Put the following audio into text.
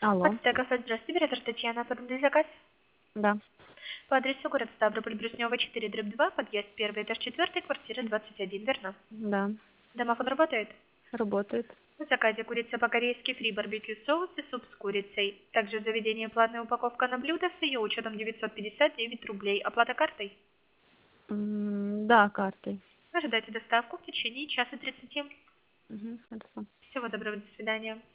Алло, Подстегов, здравствуйте, оператор Татьяна, оформили заказ да, по адресу город Ставрополь, Брюснева, 4/2, подъезд 1, этаж 4, квартира 21, верно? да, Домофон работает? работает. В заказе курица по-корейски, фри барбекю соус и суп с курицей. Также в заведении платная упаковка на блюдо с ее учетом 959 рублей. Оплата картой? Да, картой. Ожидайте доставку в течение часа 30. Хорошо. Всего доброго, до свидания.